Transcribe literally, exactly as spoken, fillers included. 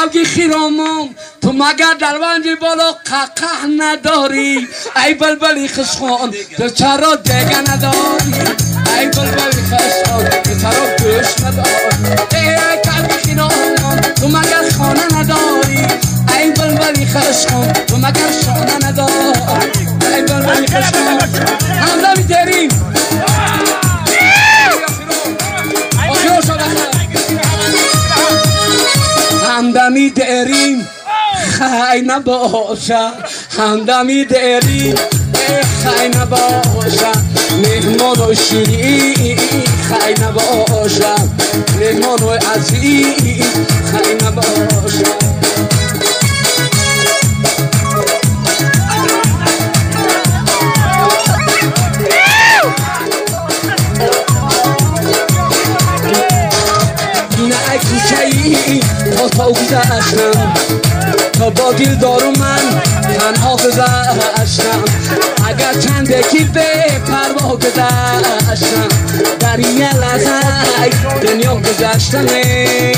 کبگی خیرامم تو مگر در بنجی بالا قهقه نداری ای بلبلی خشخان تو چرا دیگه نداری ای بلبلی خشخان تو چرا گوش نداری ای کبگی خیرامم تو مگر خانه نداری ای بلبلی خشخان تو مگر شانه نداری ای بلبلی خشخان همدمی داریم همدمی داریم خی نباشد همدمی داریم خی نباشد مهمان و شیرین خی نباشد مهمان و عزیز خی نباشد نه کوچه‌ای تا تا گذشتم تا با دل دارو من تنها گذشتم اگر چند یکی به پروا گذشتم در یه لحظه دنیا گذشتم